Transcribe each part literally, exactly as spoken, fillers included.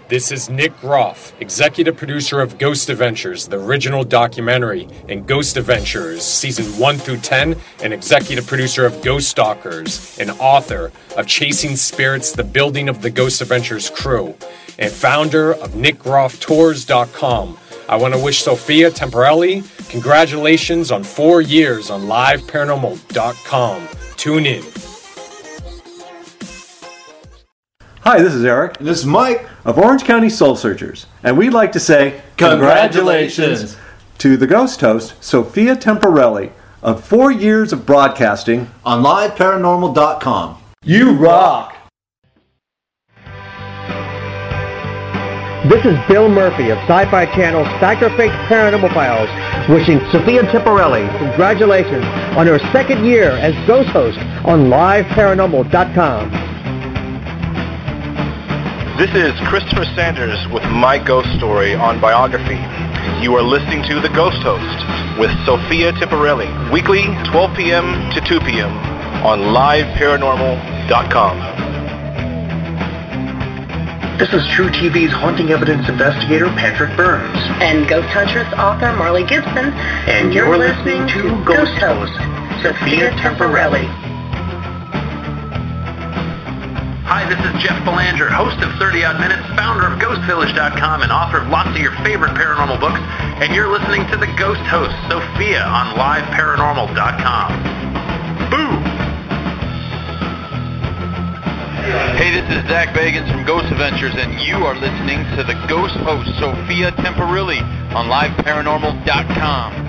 This is Nick Groff, executive producer of Ghost Adventures, the original documentary, and Ghost Adventures, season one through ten, and executive producer of Ghost Stalkers, and author of Chasing Spirits, the Building of the Ghost Adventures Crew, and founder of Nick Groff Tours dot com. I want to wish Sophia Temporelli congratulations on four years on Live Paranormal dot com. Tune in. Hi, this is Eric. And this is Mike of Orange County Soul Searchers. And we'd like to say congratulations, congratulations to the ghost host, Sophia Temporelli, of four years of broadcasting on Live Paranormal dot com. You rock! This is Bill Murphy of Sci-Fi Channel's Factor Fake Paranormal Files, wishing Sophia Temporelli congratulations on her second year as ghost host on Live Paranormal dot com. This is Christopher Sanders with My Ghost Story on Biography. You are listening to The Ghost Host with Sophia Temporelli, weekly twelve p.m. to two p.m. on Live Paranormal dot com. This is True T V's haunting evidence investigator Patrick Burns. And Ghost Huntress author Marley Gibson. And you're, you're listening, listening to Ghost Host, Sophia Temporelli. Hi, this is Jeff Belanger, host of thirty odd Minutes, founder of Ghost Village dot com, and author of lots of your favorite paranormal books. And you're listening to the Ghost Host, Sophia, on Live Paranormal dot com. Boo! Hey, this is Zach Bagans from Ghost Adventures, and you are listening to the Ghost Host, Sophia Temporelli, on Live Paranormal dot com.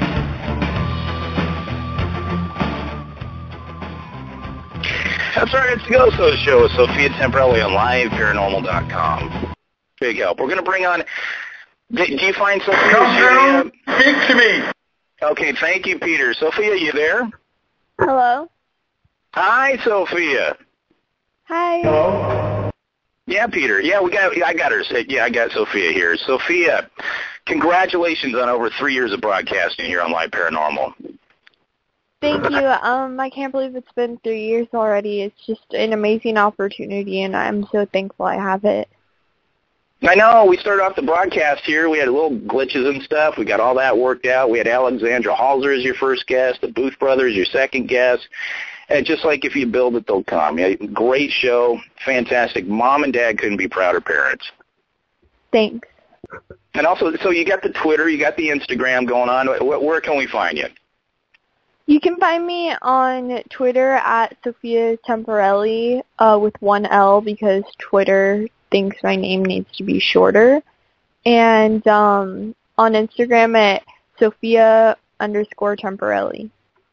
That's right, it's the Ghost Host Show with Sophia Temporelli on Live Paranormal dot com. Big help. We're going to bring on... Do you find Sophia? Come through. Speak to me. Okay, thank you, Peter. Sophia, you there? Hello. Hi, Sophia. Hi. Hello. Yeah, Peter. Yeah, we got. I got her. Yeah, I got Sophia here. Sophia, congratulations on over three years of broadcasting here on Live Paranormal. Thank you. Um, I can't believe it's been three years already. It's just an amazing opportunity, and I'm so thankful I have it. I know. We started off the broadcast here. We had little glitches and stuff. We got all that worked out. We had Alexandra Halser as your first guest, the Booth Brothers your second guest. And just like if you build it, they'll come. Yeah, great show. Fantastic. Mom and Dad couldn't be prouder parents. Thanks. And also, so you got the Twitter, you got the Instagram going on. Where can we find you? You can find me on Twitter at Sophia Temporelli uh, with one L because Twitter thinks my name needs to be shorter. And um, on Instagram at Sophia underscore Temporelli.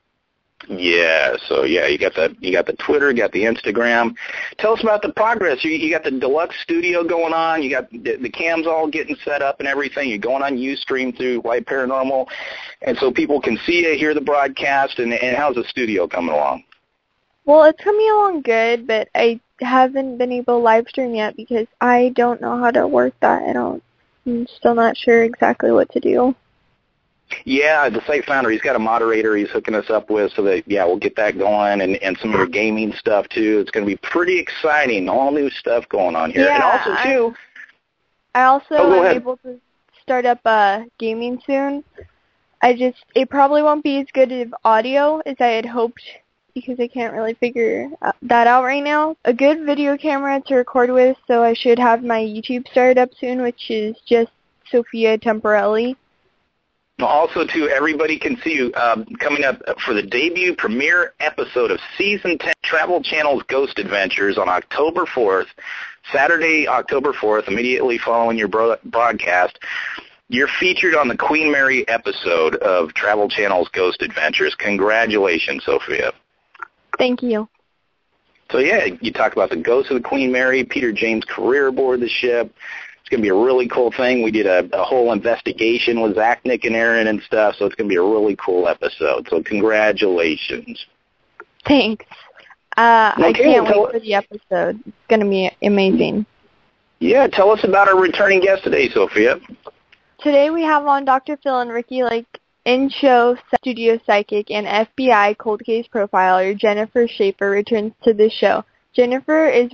Yeah, so yeah, you got the you got the Twitter, you got the Instagram. Tell us about the progress. You, you got the deluxe studio going on. You got the, the cams all getting set up and everything. You're going on Ustream through Live Paranormal, and so people can see you, hear the broadcast. And, and how's the studio coming along? Well, it's coming along good, but I haven't been able to live stream yet because I don't know how to work that. I don't. I'm still not sure exactly what to do. Yeah, the site founder, he's got a moderator he's hooking us up with so that, yeah, we'll get that going, and, and some of your gaming stuff, too. It's going to be pretty exciting, all new stuff going on here. Yeah, and also, too... I, I also oh, am able to start up uh, gaming soon. I just, it probably won't be as good of audio as I had hoped because I can't really figure that out right now. A good video camera to record with, so I should have my YouTube started up soon, which is just Sophia Temporelli. Also, too, everybody can see you um, coming up for the debut premiere episode of Season ten Travel Channel's Ghost Adventures on October fourth, Saturday, October fourth, immediately following your bro- broadcast. You're featured on the Queen Mary episode of Travel Channel's Ghost Adventures. Congratulations, Sophia. Thank you. So, yeah, you talk about the ghost of the Queen Mary, Peter James' career aboard the ship. It's going to be a really cool thing. We did a, a whole investigation with Zach, Nick, and Aaron and stuff, so it's going to be a really cool episode. So congratulations. Thanks. Uh, okay, I can't well, wait for the episode. It's going to be amazing. Yeah, tell us about our returning guest today, Sophia. Today we have on Doctor Phil and Ricky Lake, in-show studio psychic and F B I cold case profiler Jennifer Schaefer returns to the show. Jennifer is with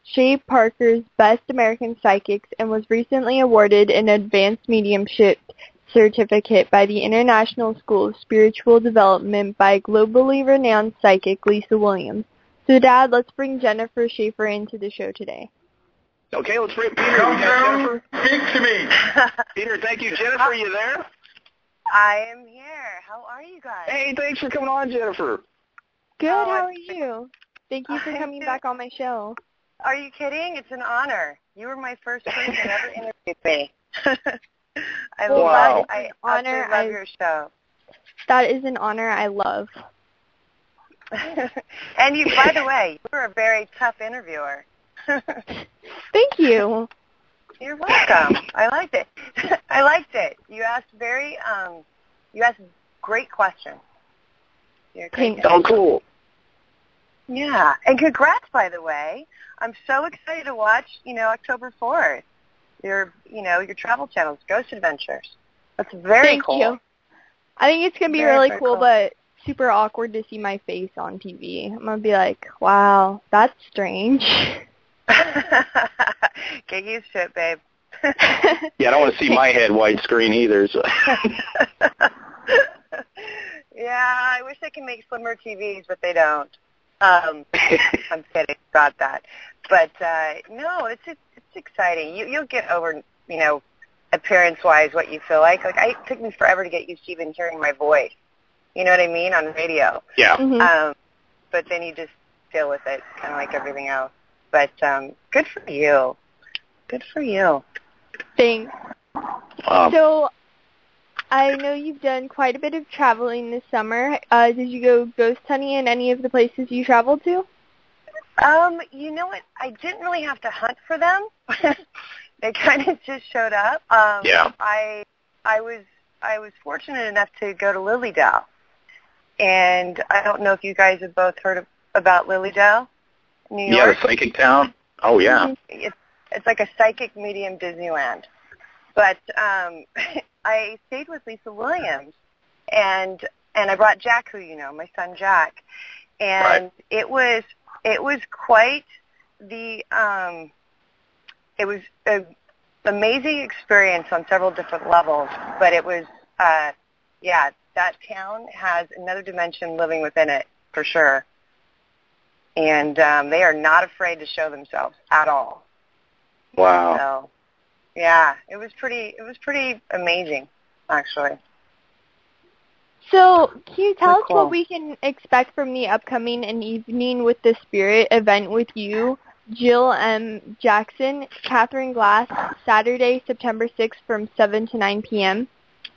Shay Parker's Best American Psychics and was recently awarded an Advanced Mediumship Certificate by the International School of Spiritual Development by globally renowned psychic Lisa Williams. So, Dad, let's bring Jennifer Schaefer into the show today. Okay, let's bring Peter. Come You got down, Jennifer? speak to me. Peter, thank you. Jennifer, are you there? I am here. How are you guys? Hey, thanks for coming on, Jennifer. Good, Oh, how I'm are you? Thank you for I'm coming good. back on my show. Are you kidding? It's an honor. You were my first person to ever interview me. I Well, love, that is I an honor. absolutely love I- your show. That is an honor I love. And you, by the way, you were a very tough interviewer. Thank you. You're welcome. I liked it. I liked it. You asked very, um, you asked great questions. You're a great Thank guy. Oh, cool. Yeah, and congrats, by the way. I'm so excited to watch, you know, October fourth. Your, you know, your travel channels, Ghost Adventures. That's very Thank cool. you. I think it's going to be Very, really very cool, cool. but super awkward to see my face on T V. I'm going to be like, wow, that's strange. Get used to it, babe. Yeah, I don't want to see my head widescreen either. So. Yeah, I wish they could make slimmer T Vs, but they don't. Um, I'm kidding about that. But uh, no, it's it's exciting. You you'll get over, you know, appearance-wise what you feel like. Like I, it took me forever to get used to even hearing my voice. You know what I mean, on radio. Yeah. Mhm. Um, but then you just deal with it, kind of like everything else. But um, good for you. Good for you. Thanks. Um, So, I know you've done quite a bit of traveling this summer. Uh, did you go ghost hunting in any of the places you traveled to? Um, you know what? I didn't really have to hunt for them. They kind of just showed up. Um, Yeah. I I was I was fortunate enough to go to Lilydale, and I don't know if you guys have both heard of, about Lilydale, New yeah, York. the psychic town. Oh, yeah. It's it's like a psychic medium Disneyland. But um, I stayed with Lisa Williams, and and I brought Jack, who you know, my son Jack, and Right. it was it was quite the um, it was an amazing experience on several different levels. But it was uh, yeah, that town has another dimension living within it for sure, and um, they are not afraid to show themselves at all. Wow. So, yeah, it was pretty. It was pretty amazing, actually. So, can you tell Very us cool. what we can expect from the upcoming An Evening with the Spirit event with you, Jill M. Jackson, Catherine Glass, Saturday, September sixth from seven to nine p.m.?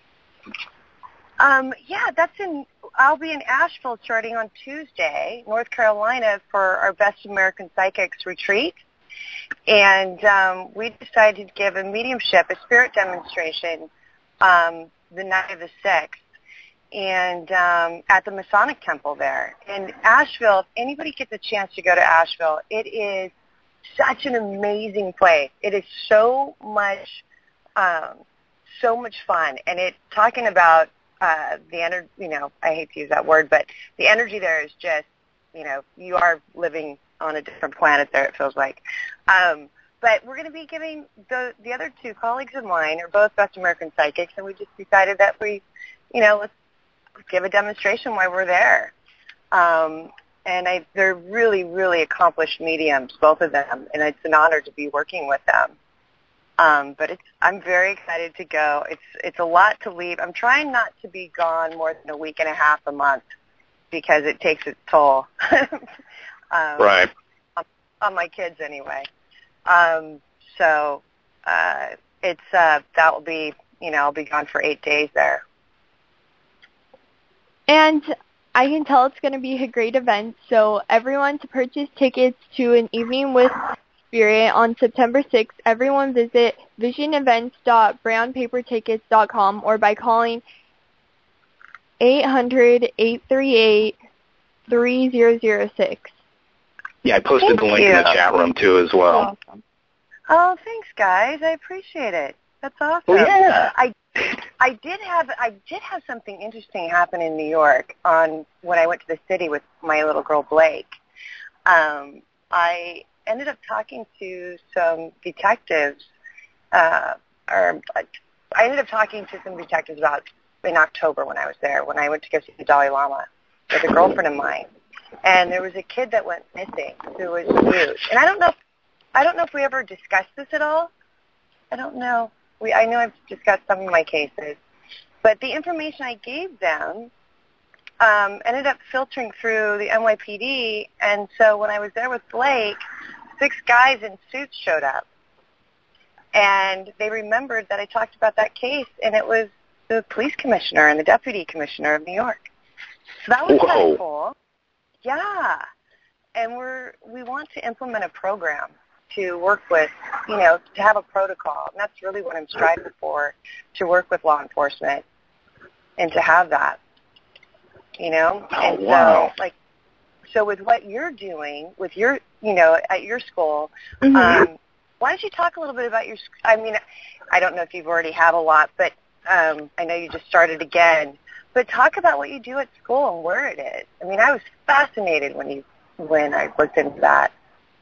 Um, yeah, that's in. I'll be in Asheville starting on Tuesday, North Carolina, for our Best American Psychics retreat, and um, we decided to give a mediumship, a spirit demonstration, um, the night of the sixth. And um, at the Masonic Temple there in Asheville. If anybody gets a chance to go to Asheville, it is such an amazing place. It is so much, um, so much fun. And it talking about uh, the energy. You know, I hate to use that word, but the energy there is just, you know, you are living on a different planet there. It feels like. Um, but we're going to be giving the the other two colleagues of mine are both Best American Psychics, and we just decided that we, you know, let's give a demonstration while we're there. Um, and I, they're really, really accomplished mediums, both of them, and it's an honor to be working with them. Um, but it's, I'm very excited to go. It's it's a lot to leave. I'm trying not to be gone more than a week and a half a month because it takes its toll. um, Right. On, on my kids anyway. Um, so uh, it's uh, that will be, you know, I'll be gone for eight days there. And I can tell it's going to be a great event, so everyone to purchase tickets to An Evening with Spirit on September sixth, everyone visit vision events dot brown paper tickets dot com or by calling eight hundred, eight three eight, three zero zero six. Yeah, I posted Thank the link you. in the chat room, too, as well. Awesome. Oh, thanks, guys. I appreciate it. That's awesome. Oh, yeah. I I did have I did have something interesting happen in New York on when I went to the city with my little girl Blake. Um, I ended up talking to some detectives, uh, or I ended up talking to some detectives about in October when I was there, when I went to go see the Dalai Lama with a girlfriend of mine. And there was a kid that went missing who was huge. And I don't know if, I don't know if we ever discussed this at all. I don't know. We I know I've discussed some of my cases. But the information I gave them um, ended up filtering through the N Y P D. And so when I was there with Blake, six guys in suits showed up. And they remembered that I talked about that case, and it was the police commissioner and the deputy commissioner of New York. So that was kind of cool. Yeah. And we're we want to implement a program to work with, you know, to have a protocol. And that's really what I'm striving for, to work with law enforcement and to have that, you know. Oh, and wow. so, like, so with what you're doing with your, you know, at your school, Mm-hmm. um, why don't you talk a little bit about your, I mean, I don't know if you've already have a lot, but um, I know you just started again. But talk about what you do at school and where it is. I mean, I was fascinated when you when I looked into that.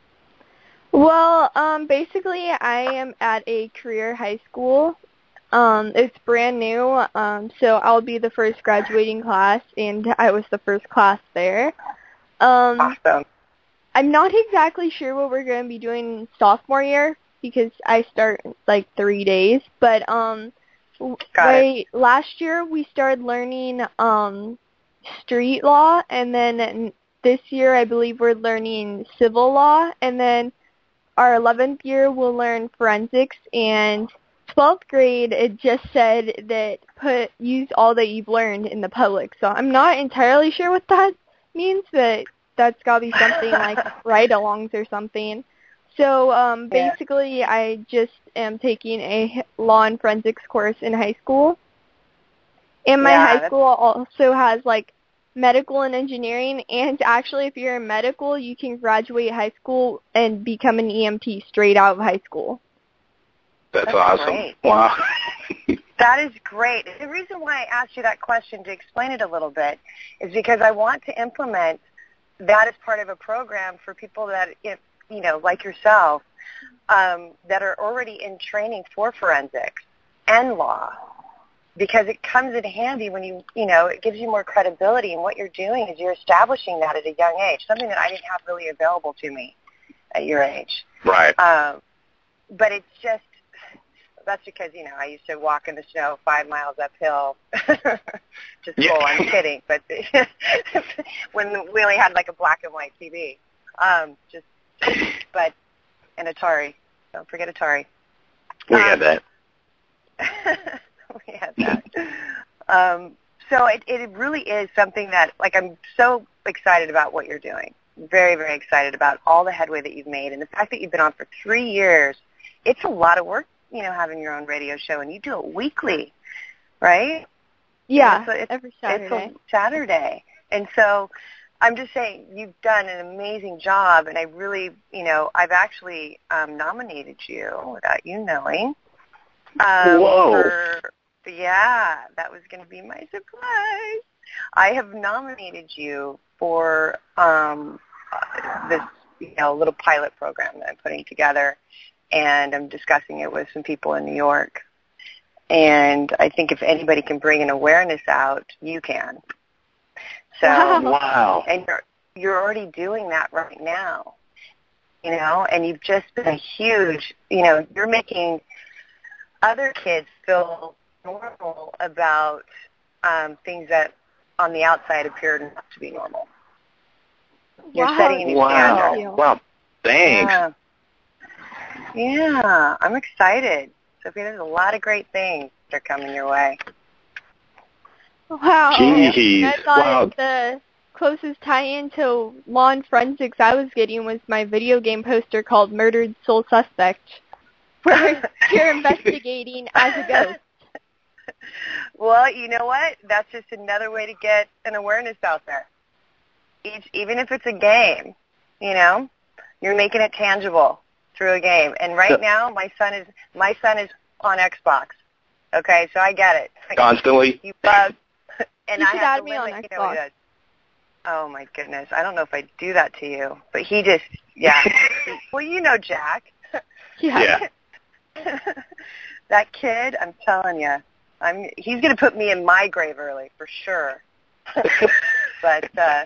Well, um, basically, I am at a career high school. Um, it's brand new, um, so I'll be the first graduating class, and I was the first class there. Um, awesome. I'm not exactly sure what we're going to be doing sophomore year because I start in, like three days, but um. Right, last year we started learning um, street law, and then this year I believe we're learning civil law, and then our eleventh year we'll learn forensics, and twelfth grade it just said that put use all that you've learned in the public. So I'm not entirely sure what that means, but that's got to be something like ride-alongs or something. So um, basically, yeah. I just am taking a law and forensics course in high school. And my yeah, high school also has, like, medical and engineering. And actually, if you're in medical, you can graduate high school and become an E M T straight out of high school. That's, That's awesome. Great. Wow. That is great. The reason why I asked you that question, to explain it a little bit, is because I want to implement that as part of a program for people that, if, you know, like yourself, um, that are already in training for forensics and law, because it comes in handy when you, you know, it gives you more credibility, and what you're doing is you're establishing that at a young age, something that I didn't have really available to me at your age. Right. Um, but it's just, that's because, you know, I used to walk in the snow five miles uphill to school. Yeah. I'm kidding, but when we only had like a black and white T V, um, just, but an Atari. Don't forget Atari. We um, had that. we had that. um, so it, it really is something that, like, I'm so excited about what you're doing. Very, very excited about all the headway that you've made, and the fact that you've been on for three years. It's a lot of work, you know, having your own radio show, and you do it weekly, right? Yeah, it's a, it's, every Saturday. It's a Saturday. And so I'm just saying you've done an amazing job, and I really, you know, I've actually um, nominated you without you knowing. Um, Whoa. For, yeah, that was going to be my surprise. I have nominated you for um, this, you know, little pilot program that I'm putting together, and I'm discussing it with some people in New York. And I think if anybody can bring an awareness out, you can. So, wow. And you're, you're already doing that right now, you know, and you've just been a huge, you know, you're making other kids feel normal about um, things that on the outside appear not to be normal. You're wow. setting a new wow. standard. Wow. Thanks. Yeah. yeah, I'm excited. Sophia, there's a lot of great things that are coming your way. Wow. Jeez. I thought Wow. the closest tie-in to law and forensics I was getting was my video game poster called Murdered Soul Suspect, where you're investigating as a ghost. Well, you know what? That's just another way to get an awareness out there. Each, even if it's a game, you know, you're making it tangible through a game. And right now, my son is my son is on Xbox. Okay, so I get it. Constantly. You love, and you I should have add to me on limit, Xbox. you know, he does. Oh my goodness, I don't know if I'd do that to you, but he just Yeah. Well, you know Jack. Yeah. Yeah. That kid, I'm telling you, I'm. He's going to put me in my grave early for sure. But uh,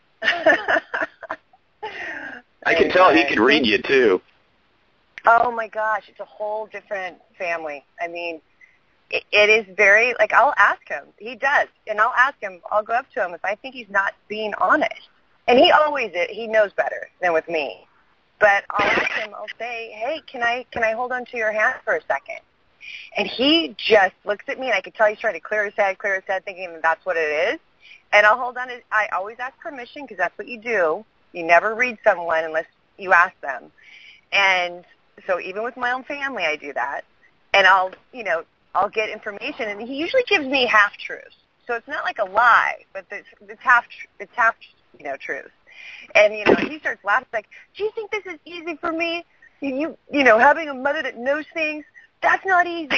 I can tell he could read you too. Oh my gosh, it's a whole different family. I mean, it, it is very like I'll ask him. He does, and I'll ask him. I'll go up to him if I think he's not being honest, and he always is. He knows better than with me. But I'll ask him. I'll say, "Hey, can I can I hold on to your hand for a second?" And he just looks at me, and I can tell he's trying to clear his head, clear his head, thinking that that's what it is. And I'll hold on. To, I always ask permission because that's what you do. You never read someone unless you ask them. And so even with my own family, I do that. And I'll, you know, I'll get information, and he usually gives me half truths. So it's not like a lie, but it's, it's half, it's half, you know, truth. And you know, he starts laughing like, "Do you think this is easy for me? You, you know, having a mother that knows things, that's not easy."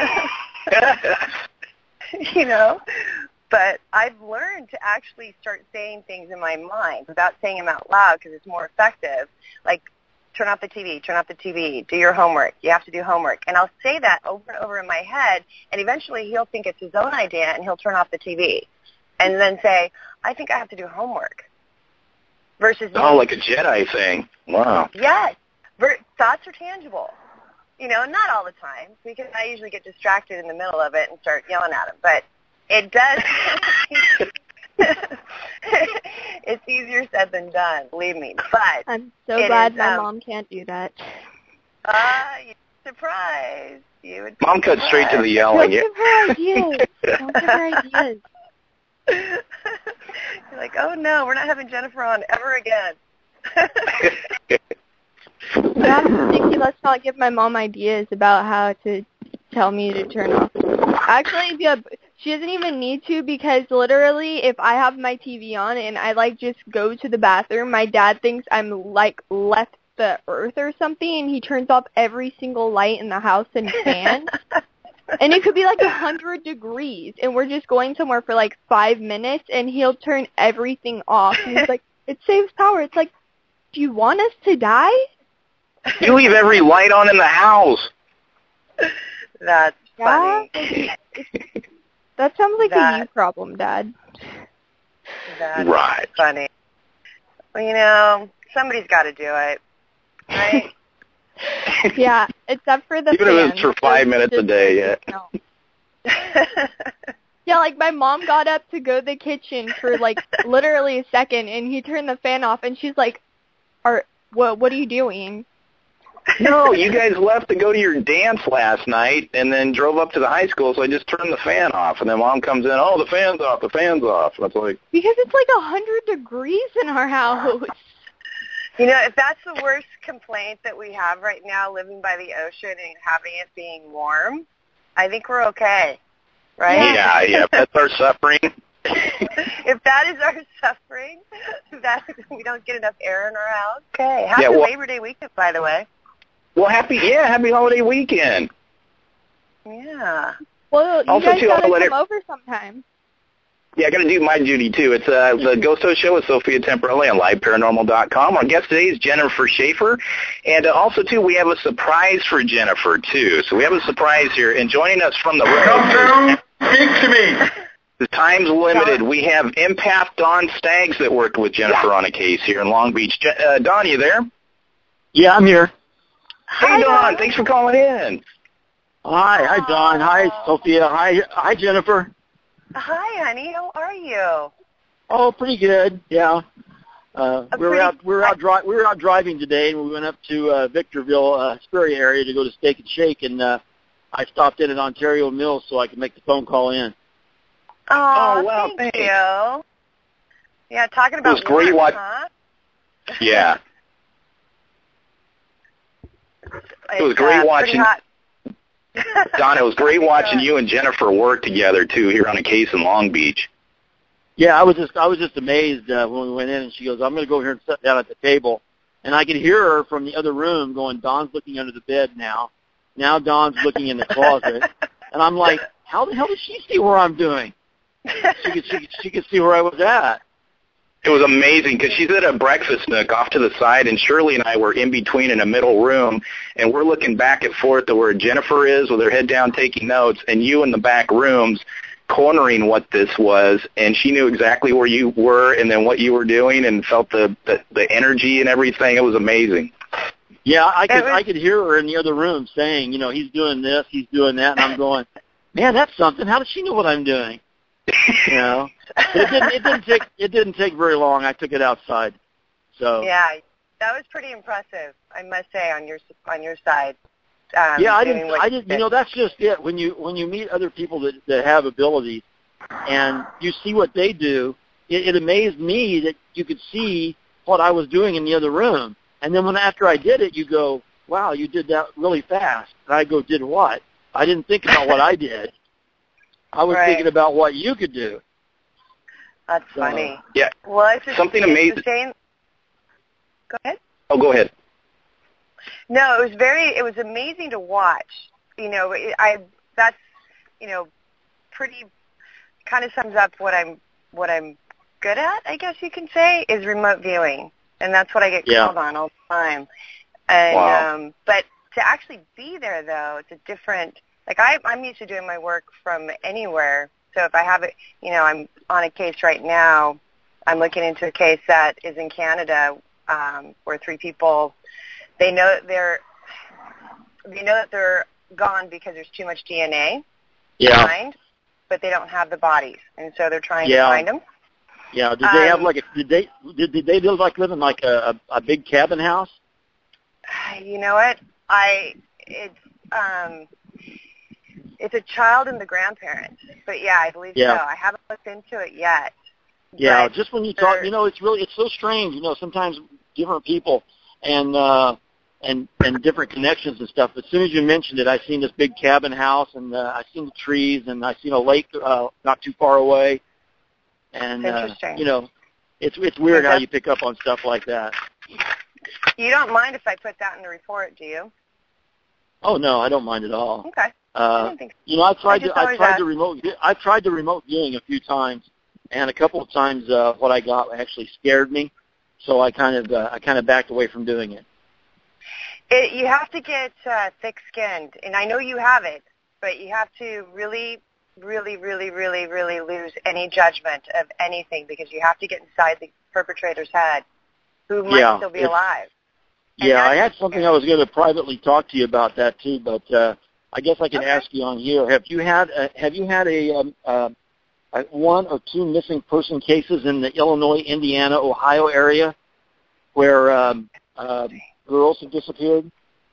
You know. But I've learned to actually start saying things in my mind without saying them out loud because it's more effective. Like, turn off the T V, turn off the T V, do your homework, you have to do homework. And I'll say that over and over in my head, and eventually he'll think it's his own idea, and he'll turn off the T V. And then say, "I think I have to do homework." Versus Oh, me, like a Jedi thing. Wow. yes, Ver- thoughts are tangible. You know, not all the time, because I usually get distracted in the middle of it and start yelling at him. But it does. It's easier said than done, believe me. But I'm so it glad is, my um, mom can't do that. Ah, uh, you're surprised. You would be Mom cut straight to the yelling. Don't give her ideas. Don't give her ideas. You're like, "Oh no, we're not having Jennifer on ever again." That's ridiculous. Let's not give my mom ideas about how to tell me to turn off. Actually, yeah, she doesn't even need to, because literally if I have my T V on and I like just go to the bathroom, my dad thinks I'm like left the earth or something, and he turns off every single light in the house and fan. And it could be like a hundred degrees, and we're just going somewhere for like five minutes, and he'll turn everything off. And he's like, "It saves power." It's like, do you want us to die? You leave every light on in the house. That's Yeah? funny. That sounds like That- a you problem, Dad. That's Right. funny. Well, you know, somebody's got to do it, right? Yeah, except for the Even if fans. it's for five Those minutes a just- day, yeah. No. Yeah, like my mom got up to go to the kitchen for like literally a second, and he turned the fan off, and she's like, "Are what? What are you doing?" No, you guys left to go to your dance last night and then drove up to the high school, so I just turned the fan off. And then Mom comes in, "Oh, the fan's off, the fan's off." And it's like, Because it's like a hundred degrees in our house. You know, if that's the worst complaint that we have right now, living by the ocean and having it being warm, I think we're okay, right? yeah, yeah, if that's our suffering. If that is our suffering, that we don't get enough air in our house. Okay. Happy Yeah, well- Labor Day weekend, by the way. Well, happy, yeah, happy holiday weekend. Yeah. Well, you Also, guys too, gotta I'll let come it- over sometime. Yeah, I got to do my duty, too. It's uh, the Ghost Host Show with Sophia Temporelli on live paranormal dot com. Our guest today is Jennifer Schaefer. And uh, also, too, we have a surprise for Jennifer, too. So we have a surprise here. And joining us from the Come through, speak to me. The time's limited. We have Empath Don Staggs that worked with Jennifer on a case here in Long Beach. Je- uh, Don, you there? Yeah, I'm here. Hey, Hi, Don. Don. Thanks for calling in. Hi, hi, Don. Hi, Sophia. Hi, hi, Jennifer. Hi, honey. How are you? Oh, pretty good. Yeah. Uh, A we were pretty- out. We were out. Dri- we were out driving today, and we went up to uh, Victorville, uh, Sperry area to go to Steak and Shake, and uh, I stopped in at Ontario Mills so I could make the phone call in. Oh, wow, thank thanks. you. Yeah, talking about was great work, watch- huh? Yeah. It's, was great uh, watching- pretty hot. Don, it was great watching you and Jennifer work together, too, here on a case in Long Beach. Yeah, I was just I was just amazed uh, when we went in, and she goes, "I'm going to go here and sit down at the table," and I could hear her from the other room going, "Don's looking under the bed now. Now Don's looking in the closet," and I'm like, "How the hell does she see where I'm doing?" She could she could, she could see where I was at. It was amazing because she's at a breakfast nook off to the side, and Shirley and I were in between in a middle room, and we're looking back and forth to where Jennifer is with her head down taking notes, and you in the back rooms cornering what this was, and she knew exactly where you were and then what you were doing and felt the, the, the energy and everything. It was amazing. Yeah, I could was, I could hear her in the other room saying, you know, he's doing this, he's doing that, and I'm going, man, that's something. How does she know what I'm doing? You know, but it didn't. It didn't take. It didn't take very long. I took it outside. So yeah, that was pretty impressive, I must say, on your on your side. Um, yeah, I didn't. I you didn't. did. You know, that's just it. When you when you meet other people that that have abilities, and you see what they do, it, it amazed me that you could see what I was doing in the other room. And then when after I did it, you go, "Wow, you did that really fast." And I go, "Did what?" I didn't think about what I did. I was right. thinking about what you could do. That's funny. Uh, yeah. Well, it's just, something it's amazing. The same. Go ahead. Oh, go ahead. No, it was very. It was amazing to watch. You know, it, I that's you know, pretty kind of sums up what I'm what I'm good at. I guess you can say is remote viewing, and that's what I get yeah. called on all the time. And wow. um, but to actually be there, though, it's a different. Like I, I'm used to doing my work from anywhere. So if I have it, you know, I'm on a case right now. I'm looking into a case that is in Canada, um, where three people, they know that they're, they know that they're gone because there's too much D N A yeah. behind, but they don't have the bodies, and so they're trying yeah. to find them. Yeah. Did they um, have like a? Did they? Did, did they live like live in like a, a, a big cabin house? You know what? I it's um. It's a child and the grandparents, but yeah, I believe yeah. so. I haven't looked into it yet. Yeah, just when you talk, you know, it's really it's so strange. You know, sometimes different people and uh, and and different connections and stuff. As soon as you mentioned it, I seen this big cabin house, and uh, I seen the trees, and I seen a lake uh, not too far away. And uh, you know, it's it's weird how you pick up on stuff like that. You don't mind if I put that in the report, do you? Oh no, I don't mind at all. Okay. Uh, I didn't think so. You know, I tried I to I tried asked. to remote I tried to remote viewing a few times, and a couple of times uh, what I got actually scared me, so I kind of uh, I kind of backed away from doing it. It you have to get uh, thick-skinned, and I know you have it, but you have to really, really, really, really, really lose any judgment of anything because you have to get inside the perpetrator's head, who might yeah, still be alive. And yeah, I had something I was going to privately talk to you about that too, but uh, I guess I can okay. ask you on here. Have you had a, have you had a, um, uh, a one or two missing person cases in the Illinois, Indiana, Ohio area where um, uh, girls have disappeared?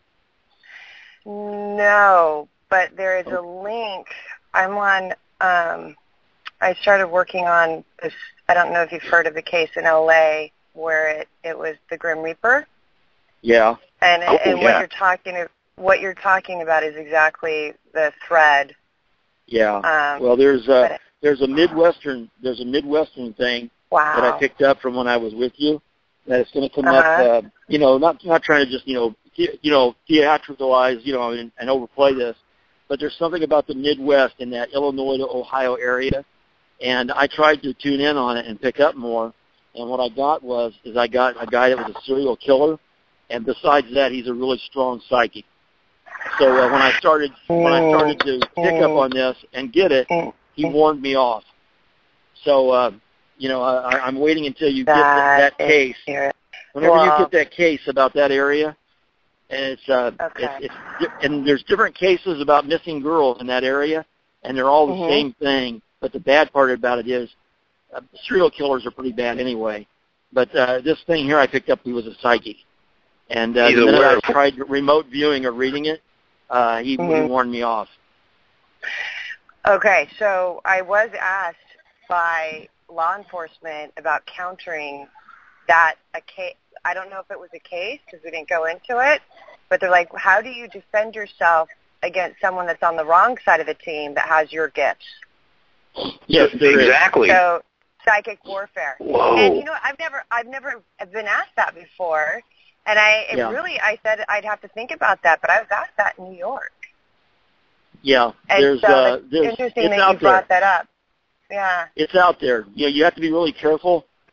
No, but there is a link. I'm on. Um, I started working on this. I don't know if you've heard of the case in L A where it, it was the Grim Reaper. Yeah. And, oh, and yeah. what you're talking what you're talking about is exactly the thread. Yeah. Um, well, there's a but, there's a midwestern there's a midwestern thing wow. that I picked up from when I was with you. That it's going to come uh-huh. up. Uh, you know, not not trying to just you know the, you know theatricalize you know and, and overplay this, but there's something about the Midwest in that Illinois to Ohio area, and I tried to tune in on it and pick up more. And what I got was is I got a guy that was a serial killer. And besides that, he's a really strong psychic. So uh, when I started when I started to pick up on this and get it, he warned me off. So uh, you know, I, I'm waiting until you get that, that case. Whenever well, you get that case about that area, and it's uh, okay. it's, it's and there's different cases about missing girls in that area, and they're all the mm-hmm. same thing. But the bad part about it is, uh, serial killers are pretty bad anyway. But uh, this thing here I picked up, he was a psychic. And uh, the minute I tried remote viewing or reading it, uh, he, mm-hmm. he warned me off. Okay, so I was asked by law enforcement about countering that a case. I don't know if it was a case because we didn't go into it, but they're like, how do you defend yourself against someone that's on the wrong side of the team that has your gifts? Yes, exactly. So psychic warfare. Whoa. And you know, I've never, I've never been asked that before. And I it yeah. really, I said I'd have to think about that, but I was asked that in New York. Yeah, and there's, so uh, it's there's interesting it's that out you brought there. that up. Yeah. It's out there. You know, you have to be really careful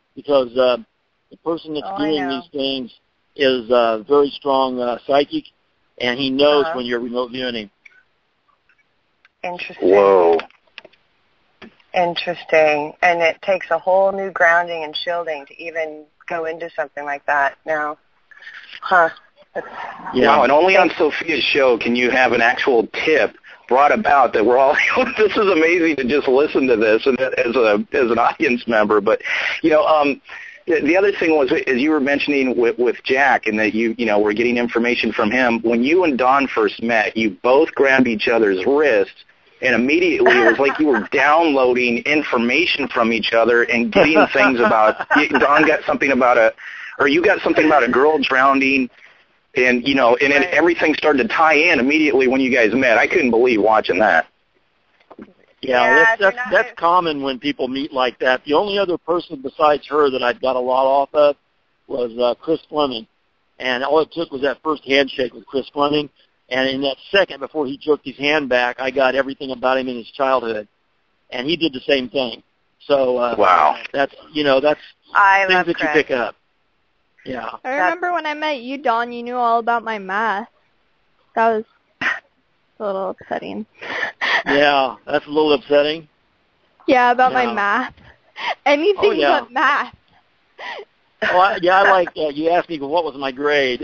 because uh, the person that's Oh, I doing know. these things is a very strong uh, psychic, and he knows Uh-huh. when you're remote viewing him. Interesting. Whoa. Interesting. And it takes a whole new grounding and shielding to even go into something like that now. Huh. Yeah. Wow, and only on Sophia's show can you have an actual tip brought about that we're all, this is amazing to just listen to this and as a as an audience member. But, you know, um, the, the other thing was, as you were mentioning with, with Jack, and that you, you know, were getting information from him, when you and Dawn first met, you both grabbed each other's wrists, and immediately it was like you were downloading information from each other and getting things about, Dawn got something about a, or you got something about a girl drowning, and, you know, and then everything started to tie in immediately when you guys met. I couldn't believe watching that. Yeah, Yeah, that's that's, not- that's common when people meet like that. The only other person besides her that I've got a lot off of was uh, Chris Fleming, and all it took was that first handshake with Chris Fleming, and in that second before he jerked his hand back, I got everything about him in his childhood, and he did the same thing. So uh, Wow. that's you know that's I things love that Chris. you pick up. Yeah. I remember when I met you, Dawn, you knew all about my math. That was a little upsetting. Yeah, that's a little upsetting. Yeah, about Yeah. my math. Anything Oh, yeah. but math. Oh, I, yeah, I like that. You asked me what was my grade.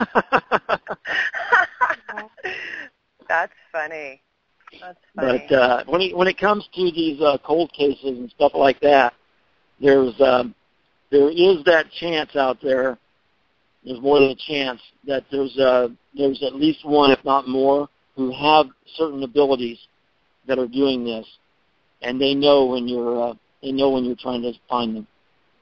That's funny. That's funny. But uh, when it when it comes to these uh, cold cases and stuff like that, there's um, there is that chance out there. There's more than a chance that there's uh, there's at least one, if not more, who have certain abilities that are doing this, and they know when you're uh, they know when you're trying to find them.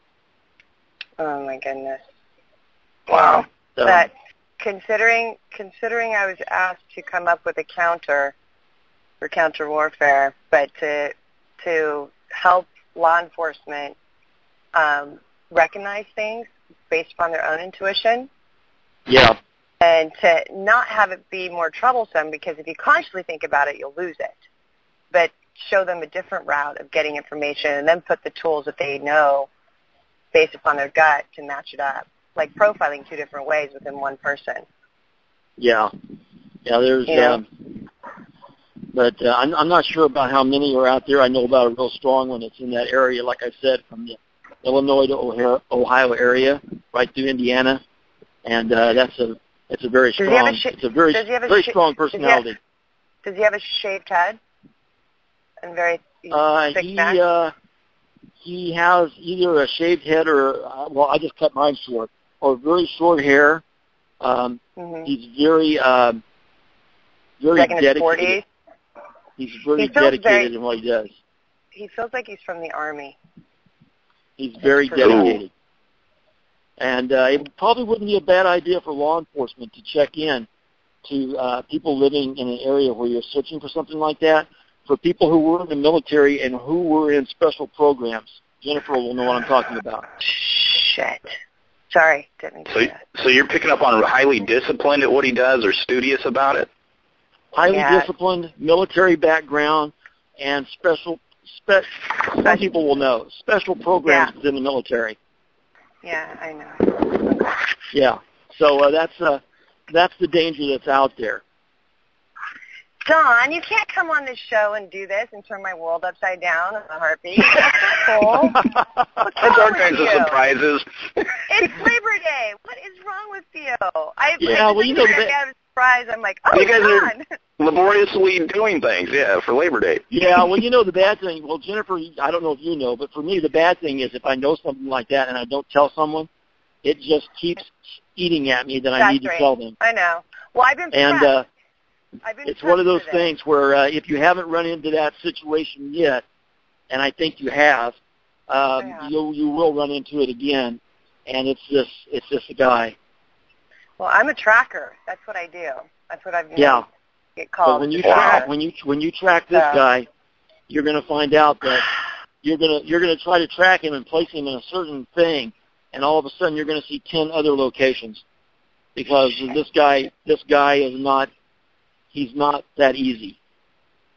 Oh my goodness. Wow. So, But considering considering I was asked to come up with a counter for counter warfare, but to to help law enforcement um, recognize things based upon their own intuition, yeah, and to not have it be more troublesome, because if you consciously think about it, you'll lose it. But show them a different route of getting information, and then put the tools that they know based upon their gut to match it up, like profiling two different ways within one person. yeah, yeah. There's, Yeah. um, but uh, I'm, I'm not sure about how many are out there. I know about a real strong one that's in that area, like I said, from the Illinois to Ohio, Ohio area, right through Indiana, and uh, that's a it's a very Does he have strong a sh- it's a very does he have a very sh- strong does he have- personality. Does he have a shaved head and very Uh, thick he neck? uh, he has either a shaved head or uh, well, I just cut mine short, or very short hair. Um, Mhm. He's very um, very Like in his dedicated. forties. He's very He feels dedicated very- in what he does. He feels like he's from the army. He's very That's pretty dedicated. And uh, it probably wouldn't be a bad idea for law enforcement to check in to uh, people living in an area where you're searching for something like that, for people who were in the military and who were in special programs. Jennifer will know what I'm talking about. Shit. Sorry, didn't do So, that. so you're picking up on highly disciplined at what he does, or studious about it? Highly Yeah. disciplined, military background, and special, spe- some people will know, special programs within the military. Yeah, I know. Yeah. So uh, that's uh, that's the danger that's out there. Dawn, you can't come on this show and do this and turn my world upside down in a heartbeat. That's cool. What's That's wrong all with kinds of you? surprises. It's Labor Day. What is wrong with you? I, Yeah, I well, you know, I that- have a surprise. I'm like, oh, You guys are- Dawn. Laboriously doing things, yeah, for Labor Day. Yeah, well, you know the bad thing. Well, Jennifer, I don't know if you know, but for me, the bad thing is if I know something like that and I don't tell someone, it just keeps eating at me that I That's need to right. tell them. I know. Well, I've been And prepped. uh, I've been it's one of prepped those for this. things where uh, if you haven't run into that situation yet, and I think you have, um, Yeah. you you will run into it again, and it's this it's this guy. Well, I'm a tracker. That's what I do. That's what I've Yeah. get But called. when you a tracker. track when you when you track this So- guy, you're going to find out that you're going to you're going to try to track him and place him in a certain thing, and all of a sudden you're going to see ten other locations because this guy this guy is not he's not that easy.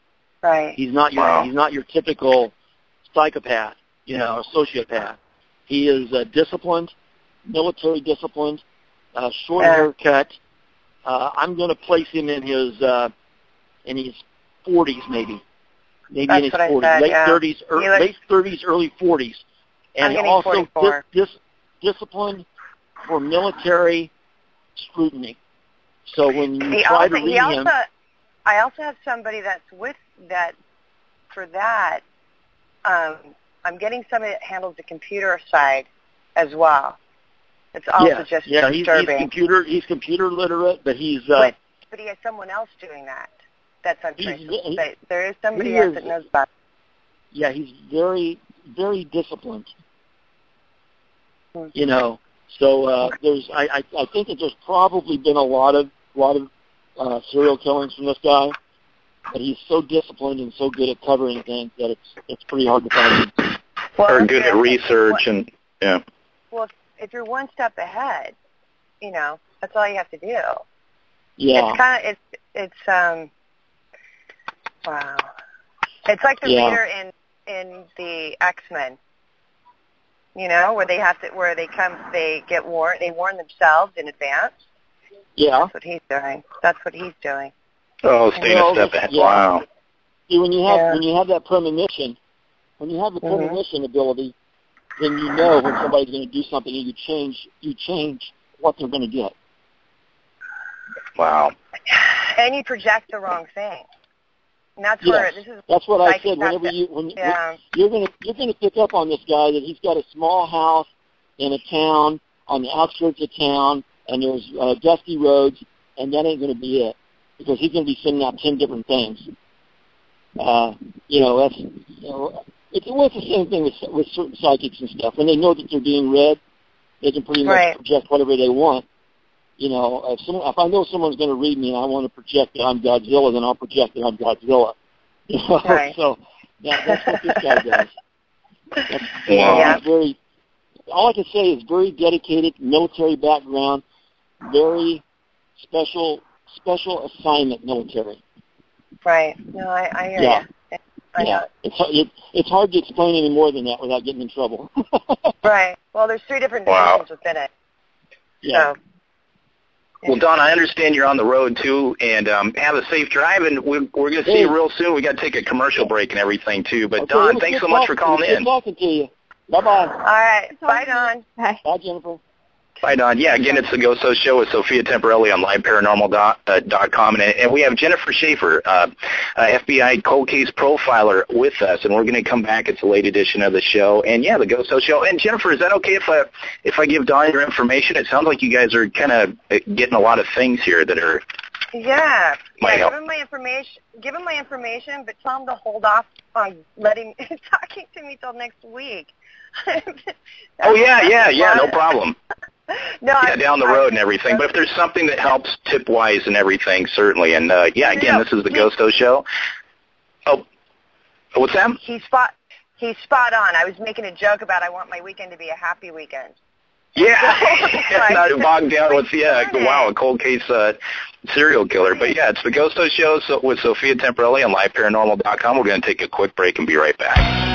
Right. He's not your Wow. he's not your typical psychopath, you know, or sociopath. He is uh, disciplined, military disciplined, uh, short Yeah. haircut. Uh, I'm going to place him in his uh, in his forties, maybe, maybe That's in his what I forties, said, late yeah. thirties, er, He looks- late thirties, early forties, I'm and getting also forty-four. dis- dis- disciplined for military scrutiny. So when you He try also, to read he also, him, I also have somebody that's with that, for that, um, I'm getting somebody that handles the computer side as well. It's also yeah, just yeah, he's, he's disturbing. computer he's computer literate, but he's uh, but, but he has someone else doing that. That's untraceable. he- But there is somebody he else is- that knows about it. yeah, he's very very disciplined. You know, so uh, there's I, I I think that there's probably been a lot of lot of uh, serial killings from this guy, but he's so disciplined and so good at covering things that it's it's pretty hard to find him. Well, Or if good at you're- research and, yeah. Well, if, if you're one step ahead, you know, that's all you have to do. Yeah, It's kind of it's it's um wow. It's like the Yeah. leader in in the X-Men. You know, where they have to where they come they get warned they warn themselves in advance. yeah. That's what he's doing. That's what he's doing. Oh, staying Well, a step ahead. yeah. Wow. See, when you have Yeah. when you have that premonition, when you have the Mhm. premonition ability, then you know when somebody's going to do something, and you change you change what they're going to get. Wow. And you project the wrong thing. And that's Yes. where this is That's what I psychic said. Whenever stuff you when yeah. when you're going to you're going to pick up on this guy that he's got a small house in a town on the outskirts of town, and there's uh, dusty roads, and that ain't going to be it because he's going to be sending out ten different things. Uh, you know, that's you know, it's, well, it's the same thing with with certain psychics and stuff. When they know that they're being read, they can pretty much Right. project whatever they want. You know, if, someone, if I know someone's going to read me and I want to project that I'm Godzilla, then I'll project that I'm Godzilla. You know, Right. so that, that's what this guy does. That's, Wow. Yeah. very. All I can say is very dedicated, military background, very special, special assignment military. Right. No, I, I hear Yeah. you. I Yeah, know. it's it, it's hard to explain any more than that without getting in trouble. Right. Well, there's three different Wow. divisions within it. Yeah. So, Well, Don, I understand you're on the road, too, and um, have a safe drive, and we're, we're going to see Hey. you real soon. we got to take a commercial break and everything, too. But, Okay, Don, it was thanks good so much for talking- calling it was in. Good talking to you. Bye bye. all right. Bye, Don. Bye. Bye, Jennifer. Bye, Don. Yeah, again, it's the Ghost Host Show with Sophia Temporelli on live paranormal dot com, and, and we have Jennifer Schaefer, uh, uh, F B I cold case profiler, with us, and we're going to come back. It's a late edition of the show, and yeah, the Ghost Host Show. And Jennifer, is that okay if I if I give Don your information? It sounds like you guys are kind of getting a lot of things here that are Yeah. Might Yeah, help. give him my information. Give him my information, but tell him to hold off on letting talking to me till next week. Oh yeah, yeah, yeah, no problem. No, Yeah, I'm- down the I'm- road and everything. But if there's something that helps tip wise and everything, certainly. And uh, yeah, again, No, this is the he- Ghost Host Show. Oh, what's that? He's spot. He's spot on. I was making a joke about I want my weekend to be a happy weekend. Yeah, Right. not bogged down with yeah. Wow, a cold case uh, serial killer. But yeah, it's the Ghost Host Show so, with Sophia Temporelli on live paranormal dot com. We're going to take a quick break and be right back.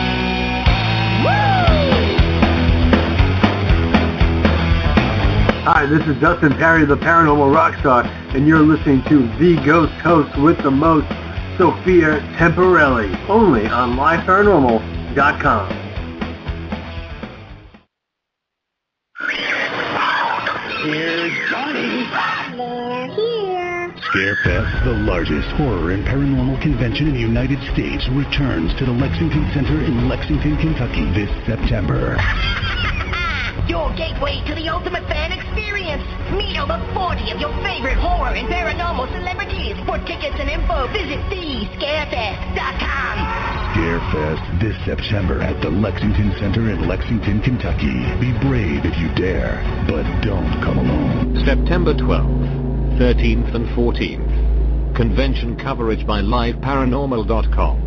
Hi, this is Dustin Perry, the Paranormal Rockstar, and you're listening to The Ghost Host with the most, Sophia Temporelli, only on live paranormal dot com. Here's Johnny. They're here. Scarefest, the largest horror and paranormal convention in the United States, returns to the Lexington Center in Lexington, Kentucky this September. Your gateway to the ultimate fan experience. Meet over forty of your favorite horror and paranormal celebrities. For tickets and info, visit the scarefest dot com. Scarefest this September at the Lexington Center in Lexington, Kentucky. Be brave if you dare, but don't come alone. September twelfth, thirteenth and fourteenth. Convention coverage by live paranormal dot com.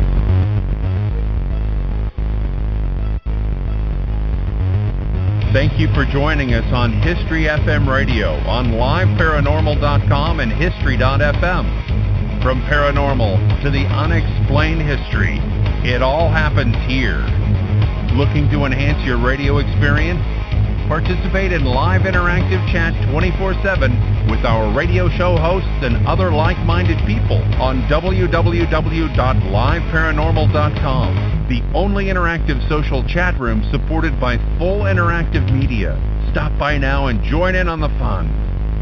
Thank for joining us on History F M Radio on live paranormal dot com and history dot f m. From paranormal to the unexplained history, it all happens here. Looking to enhance your radio experience? Participate in live interactive chat twenty-four seven with our radio show hosts and other like-minded people on w w w dot live paranormal dot com, the only interactive social chat room supported by full interactive media. Stop by now and join in on the fun.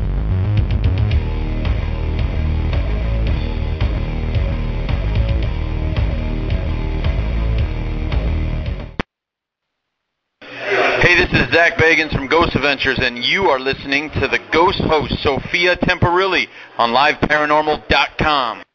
Hey, this is Zach Bagans from Ghost Adventures, and you are listening to the Ghost host, Sophia Temperilli, on live paranormal dot com.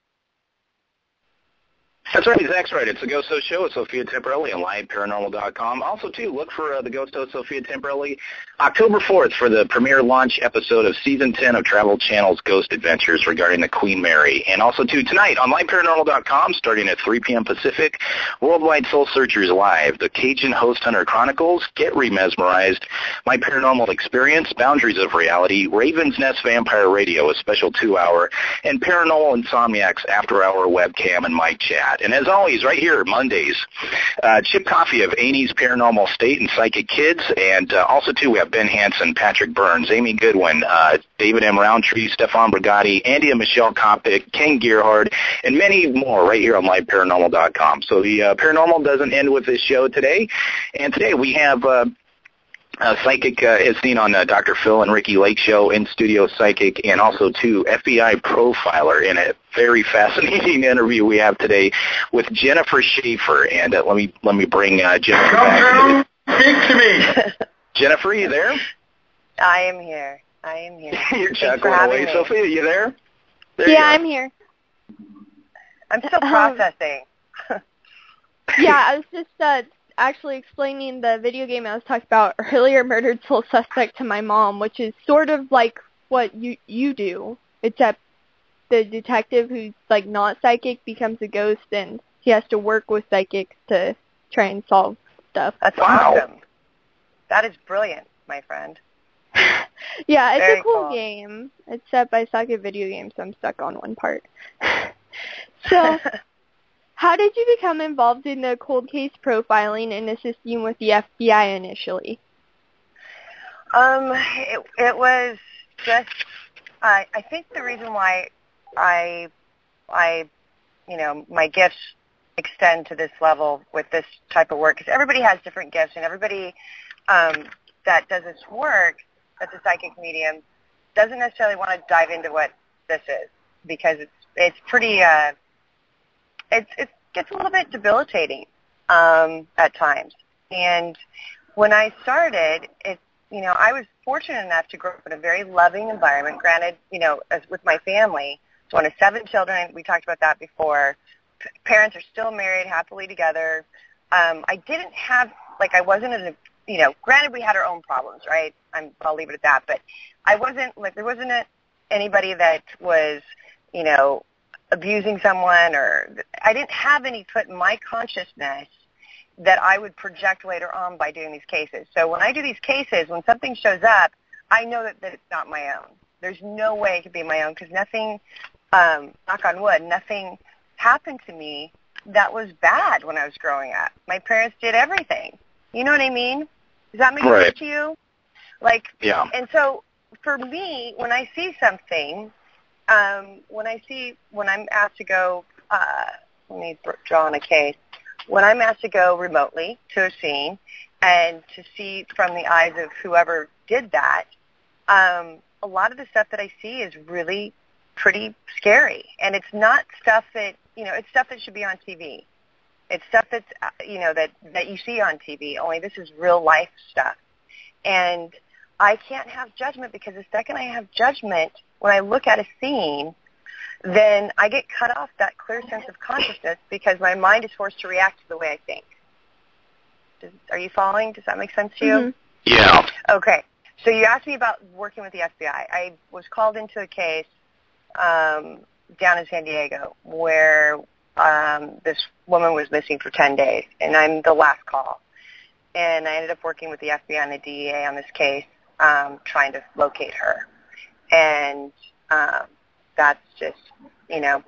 That's right, Zach's right. It's the Ghost Host Show with Sophia Temperilli on live paranormal dot com. Also, too, look for uh, the Ghost Host Sophia Temperilli October fourth for the premiere launch episode of Season ten of Travel Channel's Ghost Adventures regarding the Queen Mary. And also, too, tonight on live paranormal dot com, starting at three p.m. Pacific, Worldwide Soul Searchers Live, the Cajun Host Hunter Chronicles, Get Remesmerized, My Paranormal Experience, Boundaries of Reality, Raven's Nest Vampire Radio, a special two-hour, and Paranormal Insomniacs after-hour webcam and mic chat. And as always, right here, Mondays, uh, Chip Coffey of Annie's Paranormal State and Psychic Kids. And uh, also, too, we have Ben Hansen, Patrick Burns, Amy Goodwin, uh, David M. Roundtree, Stefan Brigatti, Andy and Michelle Kopic, Ken Gearhard, and many more right here on live paranormal dot com. So the uh, paranormal doesn't end with this show today. And today we have... Uh, Uh, psychic uh, is seen on uh, Doctor Phil and Ricky Lake Show, in-studio psychic, and also, too, F B I profiler in a very fascinating interview we have today with Jennifer Schaefer. And uh, let me let me bring uh, Jennifer back. Speak to me. Jennifer, are you there? I am here. I am here. You're chuckling away. Me. Sophia, you there? there yeah, you I'm here. I'm still processing. yeah, I was just... Uh, actually explaining the video game I was talking about earlier, Murdered Soul Suspect, to my mom, which is sort of like what you you do, except the detective who's like not psychic becomes a ghost and he has to work with psychics to try and solve stuff. That's wow. awesome. That is brilliant, my friend. yeah, it's Very a cool, cool game, except I suck at video games, so I'm stuck on one part. so... How did you become involved in the cold case profiling and assisting with the F B I initially? Um, it, it was just, uh, I think the reason why I, I, you know, my gifts extend to this level with this type of work, because everybody has different gifts, and everybody um, that does this work, that's a psychic medium, doesn't necessarily want to dive into what this is, because it's it's pretty. Uh, It's it gets a little bit debilitating um, at times. And when I started, it you know I was fortunate enough to grow up in a very loving environment. Granted, you know, as with my family, it's one of seven children. We talked about that before. P- parents are still married, happily together. Um, I didn't have like I wasn't in a you know. Granted, we had our own problems, right? I'm, I'll leave it at that. But I wasn't like there wasn't a, anybody that was you know. abusing someone, or I didn't have any put in my consciousness that I would project later on by doing these cases. So when I do these cases, when something shows up, I know that, that it's not my own. There's no way it could be my own, because nothing, um, knock on wood, nothing happened to me that was bad when I was growing up. My parents did everything. You know what I mean? Does that make right. sense to you? Like, yeah. And so for me, when I see something, Um, when I see, when I'm asked to go, uh, let me draw on a case, when I'm asked to go remotely to a scene and to see from the eyes of whoever did that, um, a lot of the stuff that I see is really pretty scary. And it's not stuff that, you know, it's stuff that should be on T V. It's stuff that's, you know, that, that you see on T V, only this is real life stuff. And I can't have judgment, because the second I have judgment, when I look at a scene, then I get cut off that clear sense of consciousness, because my mind is forced to react to the way I think. Does, are you following? Does that make sense to you? Mm-hmm. Yeah. Okay. So you asked me about working with the F B I. I was called into a case um, down in San Diego where um, this woman was missing for ten days, and I'm the last call. and I ended up working with the F B I and the D E A on this case, um, trying to locate her. And um, that's just, you know,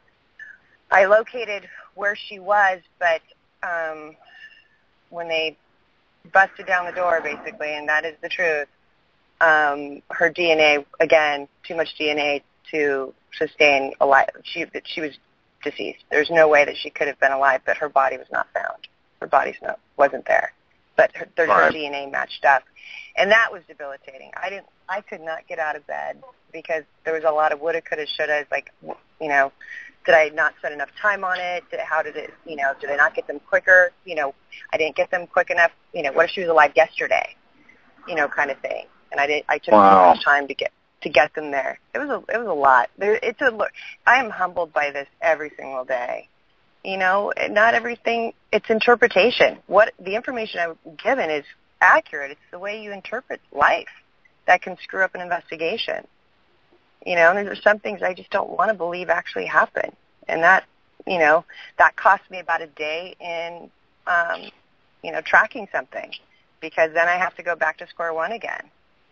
I located where she was, but um, when they busted down the door, basically, and that is the truth, um, her D N A, again, too much D N A to sustain a life. She, she was deceased. There's no way that she could have been alive, but her body was not found. Her body wasn't there. But her, there's right. her D N A matched up. And that was debilitating. I didn't. I could not get out of bed because there was a lot of woulda, coulda, shoulda. Like, you know, did I not spend enough time on it? Did, how did it, you know, did I not get them quicker? You know, I didn't get them quick enough. You know, what if she was alive yesterday? You know, kind of thing. And I did. I took wow. too much time to get to get them there. It was a. It was a lot. There, it's a. I am humbled by this every single day. You know, not everything. It's interpretation. What the information I'm given is accurate. It's the way you interpret life that can screw up an investigation. You know, and there's some things I just don't want to believe actually happened. And that, you know, that cost me about a day in, um, you know, tracking something, because then I have to go back to square one again.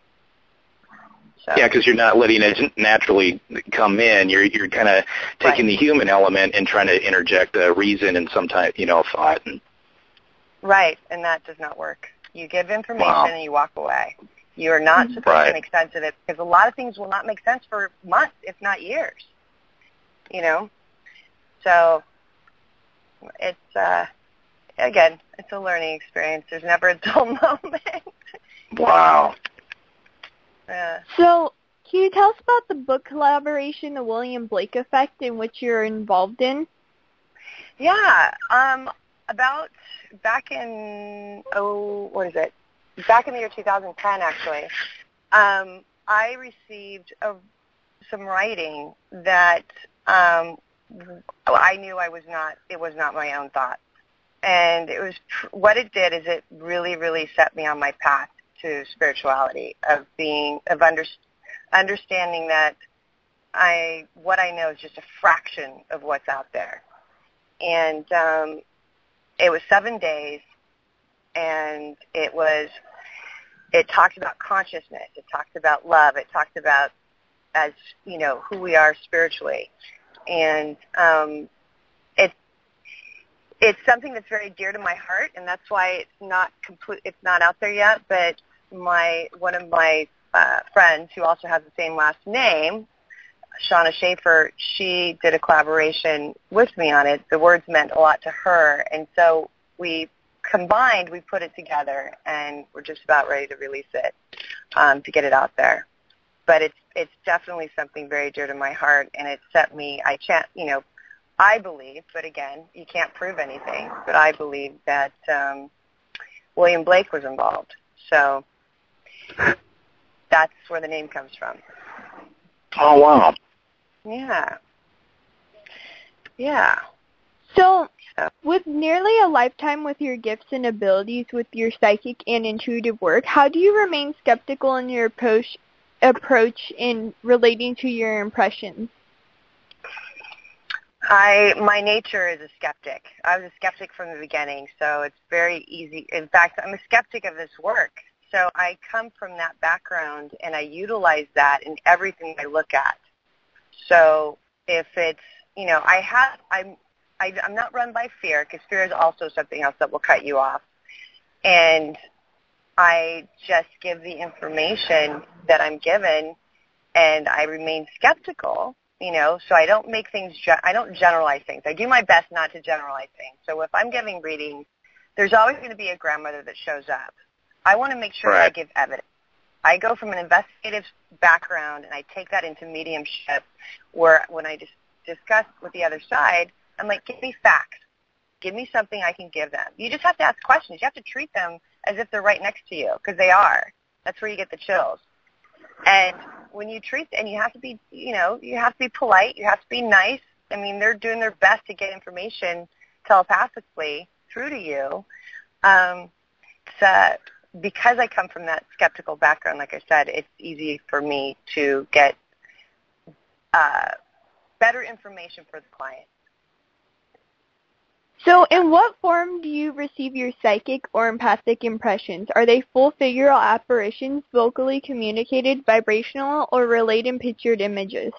So. Yeah, because you're not letting it naturally come in. You're you're kind of taking right. the human element and trying to interject a reason and some type, you know, thought. And... Right, and that does not work. You give information wow. and you walk away. You are not supposed right. to make sense of it, because a lot of things will not make sense for months, if not years. You know? So it's, uh, again, it's a learning experience. There's never a dull moment. Wow. Yeah. So can you tell us about the book collaboration, The William Blake Effect, in which you're involved in? Yeah. Um, about back in, oh, what is it? Back in the year two thousand ten, actually, um, I received a, some writing that um, I knew I was not, it was not my own thought. And it was, what it did is it really, really set me on my path to spirituality, of being, of under, understanding that I, what I know is just a fraction of what's out there. And um, it was seven days, and it was, it talked about consciousness, it talked about love, it talked about, as, you know, who we are spiritually. And um, it, it's something that's very dear to my heart, and that's why it's not complete, it's not out there yet, but my, one of my uh, friends who also has the same last name, Shauna Schaefer, she did a collaboration with me on it. The words meant a lot to her, and so we combined, we put it together, and we're just about ready to release it, um, to get it out there. But it's it's definitely something very dear to my heart, and it set me, I can't, you know, I believe, but again, you can't prove anything, but I believe that um, William Blake was involved. So that's where the name comes from. Oh, wow. Yeah. Yeah. So, with nearly a lifetime with your gifts and abilities with your psychic and intuitive work, how do you remain skeptical in your approach, approach in relating to your impressions? I, my nature is a skeptic. I was a skeptic from the beginning, so it's very easy. In fact, I'm a skeptic of this work. So I come from that background, and I utilize that in everything I look at. So if it's, you know, I have, I'm, I, I'm not run by fear, because fear is also something else that will cut you off. And I just give the information that I'm given, and I remain skeptical, you know, so I don't make things, ge- I don't generalize things. I do my best not to generalize things. So if I'm giving readings, there's always going to be a grandmother that shows up. I want to make sure right. that I give evidence. I go from an investigative background, and I take that into mediumship, where when I just discuss with the other side, I'm like, give me facts. Give me something I can give them. You just have to ask questions. You have to treat them as if they're right next to you, because they are. That's where you get the chills. And when you treat, and you have to be, you know, you have to be polite. You have to be nice. I mean, they're doing their best to get information telepathically through to you. Um, it's, uh, because I come from that skeptical background, like I said, it's easy for me to get uh, better information for the client. So in what form do you receive your psychic or empathic impressions? Are they full figural apparitions, vocally communicated, vibrational, or relayed in pictured images?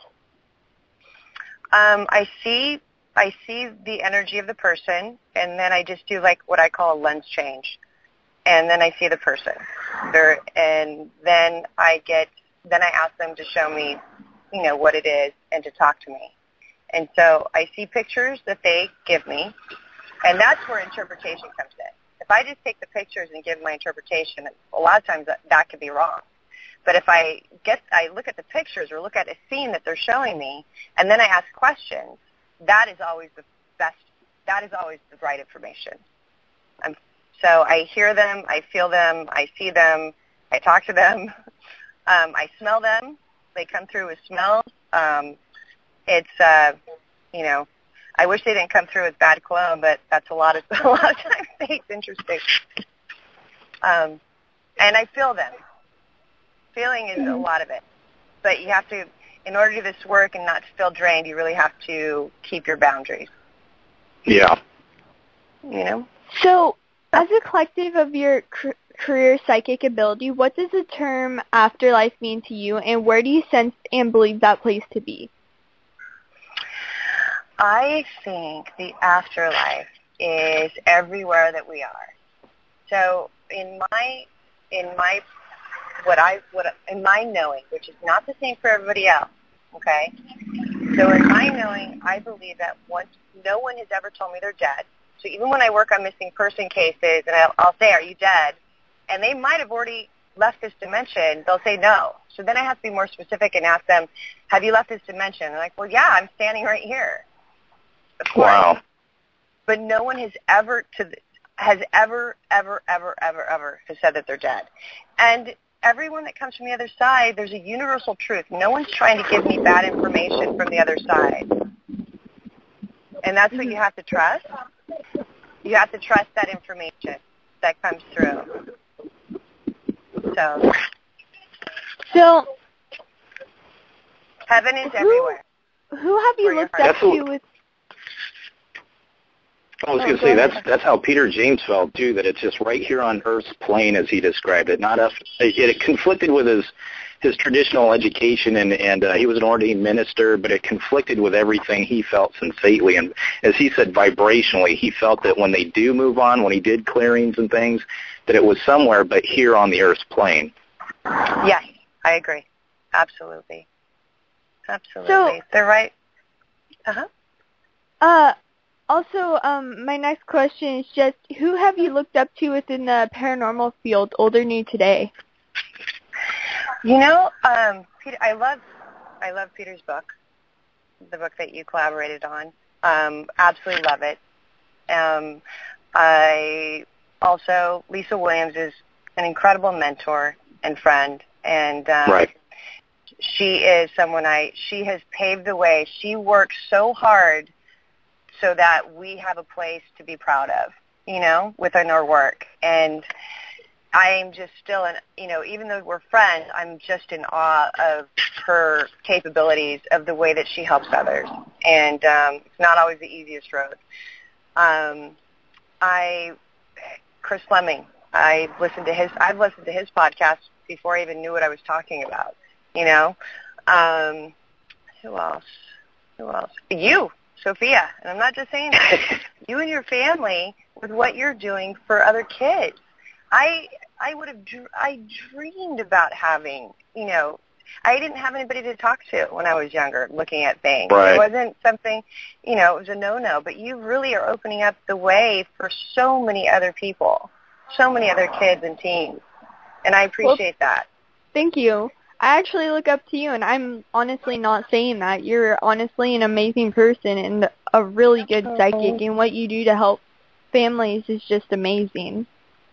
Um, I see I see the energy of the person, and then I just do like what I call a lens change. And then I see the person. They're, and then I get then I ask them to show me, you know, what it is and to talk to me. And so I see pictures that they give me. And that's where interpretation comes in. If I just take the pictures and give my interpretation, a lot of times that, that could be wrong. But if I get, I look at the pictures or look at a scene that they're showing me, and then I ask questions, that is always the best. That is always the right information. I'm, so I hear them, I feel them, I see them, I talk to them, um, I smell them. They come through with smells. Um, it's, uh, you know. I wish they didn't come through with bad cologne, but that's a lot of a lot of times it's interesting. Um, and I feel them. Feeling is a lot of it. But you have to, in order to do this work and not to feel drained, you really have to keep your boundaries. Yeah. You know? So, as a collective of your cr- career psychic ability, what does the term afterlife mean to you, and where do you sense and believe that place to be? I think the afterlife is everywhere that we are. So in my, in my, what I, what in my knowing, which is not the same for everybody else, okay? So in my knowing, I believe that once no one has ever told me they're dead. So even when I work on missing person cases, and I'll, I'll say, "Are you dead?" and they might have already left this dimension, they'll say no. So then I have to be more specific and ask them, "Have you left this dimension?" And they're like, "Well, yeah, I'm standing right here." Wow. But no one has ever to has ever, ever, ever, ever, ever has said that they're dead. And everyone that comes from the other side, there's a universal truth. No one's trying to give me bad information from the other side. And that's what you have to trust. You have to trust that information that comes through. So, so heaven is who, everywhere. Who have you looked up to with I was going to say, that's that's how Peter James felt, too, that it's just right here on Earth's plane, as he described it. Not us. It, it conflicted with his his traditional education, and, and uh, he was an ordained minister, but it conflicted with everything he felt sensately. And as he said, vibrationally, he felt that when they do move on, when he did clearings and things, that it was somewhere but here on the Earth's plane. Yes, I agree. Absolutely. Absolutely. So, they're right. Uh-huh. Uh Also, um, my next question is just, who have you looked up to within the paranormal field, old or new today? You know, um, Peter, I love, I love Peter's book, the book that you collaborated on. Um, absolutely love it. Um, I also, Lisa Williams is an incredible mentor and friend, and um, right. she is someone I. She has paved the way. She works so hard so that we have a place to be proud of, you know, within our work. And I'm just still, in, you know, even though we're friends, I'm just in awe of her capabilities, of the way that she helps others. And um, it's not always the easiest road. Um, I, Chris Fleming, I listened to his, I've listened to his podcast before I even knew what I was talking about, you know. Um, who else? Who else? You. Sophia, and I'm not just saying that. You and your family with what you're doing for other kids. I I would have dr- I dreamed about having, you know, I didn't have anybody to talk to when I was younger looking at things. Right. It wasn't something, you know, it was a no-no, but you really are opening up the way for so many other people, so many other kids and teens, and I appreciate well, that. Thank you. I actually look up to you, and I'm honestly not saying that. You're honestly an amazing person and a really good psychic, and what you do to help families is just amazing.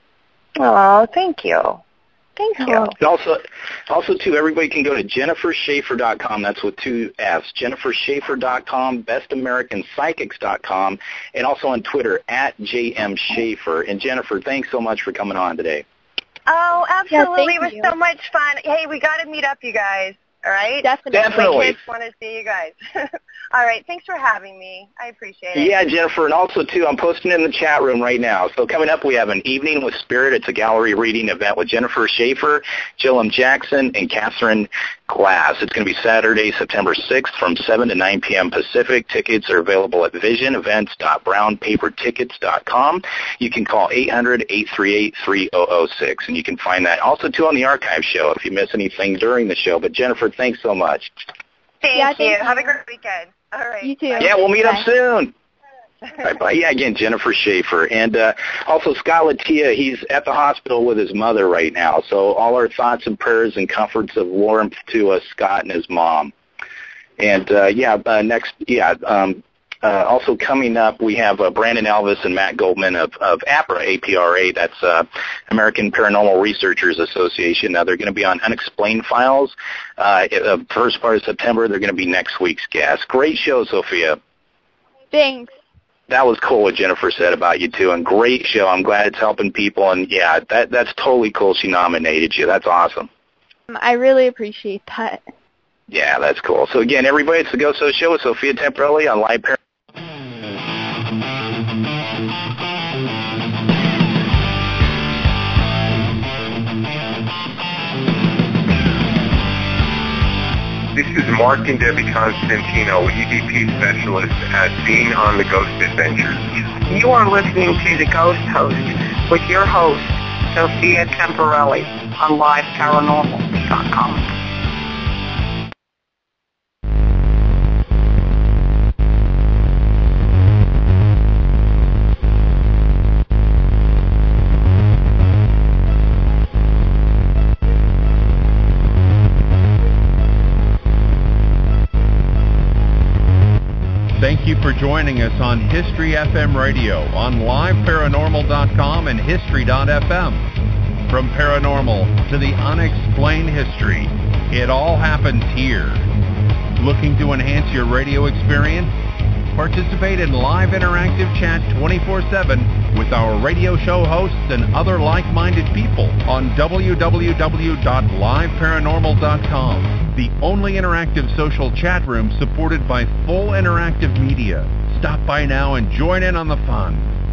Oh, thank you. Thank you. And also, also, too, everybody can go to Jennifer Schaefer dot com. That's with two F's. Jennifer Schaefer dot com, Best American Psychics dot com, and also on Twitter, at J M Schaefer. And, Jennifer, thanks so much for coming on today. Oh, absolutely. Yeah, it was you. so much fun. Hey, we got to meet up, you guys. All right? Definitely. Definitely. I just want to see you guys. All right. Thanks for having me. I appreciate it. Yeah, Jennifer, and also, too, I'm posting in the chat room right now. So coming up, we have an Evening with Spirit. It's a gallery reading event with Jennifer Schaefer, Jillem Jackson, and Catherine Glass. It's going to be Saturday, September sixth from seven to nine p.m. Pacific. Tickets are available at vision events dot brown paper tickets dot com. You can call eight hundred, eight three eight, three oh oh six, and you can find that also, too, on the archive show if you miss anything during the show. But, Jennifer, thanks so much. Thank yeah, you. thank Have you. a great weekend. All right. You too. Yeah, we'll meet Bye. up soon. Bye-bye. Yeah, again, Jennifer Schaefer. And uh, also Scott Latia, he's at the hospital with his mother right now. So all our thoughts and prayers and comforts of warmth to uh, Scott and his mom. And, uh, yeah, uh, next, yeah, um, uh, also coming up, we have uh, Brandon Elvis and Matt Goldman of, of APRA, A P R A. That's uh, American Paranormal Researchers Association. Now, they're going to be on Unexplained Files. Uh, uh, first part of September, they're going to be next week's guest. Great show, Sophia. Thanks. That was cool what Jennifer said about you, too, and great show. I'm glad it's helping people, and, yeah, that that's totally cool she nominated you. That's awesome. I really appreciate that. Yeah, that's cool. So, again, everybody, it's the Ghost Host Show with Sophia Temporelli on Live Paranormal. This is Mark and Debbie Constantino, E V P specialist at Being on the Ghost Adventures. You are listening to The Ghost Host with your host, Sophia Temporelli, on live paranormal dot com. Thank you for joining us on History F M Radio on live paranormal dot com and history dot f m. From paranormal to the unexplained history, it all happens here. Looking to enhance your radio experience? Participate in live interactive chat twenty-four seven with our radio show hosts and other like-minded people on w w w dot live paranormal dot com, the only interactive social chat room supported by full interactive media. Stop by now and join in on the fun.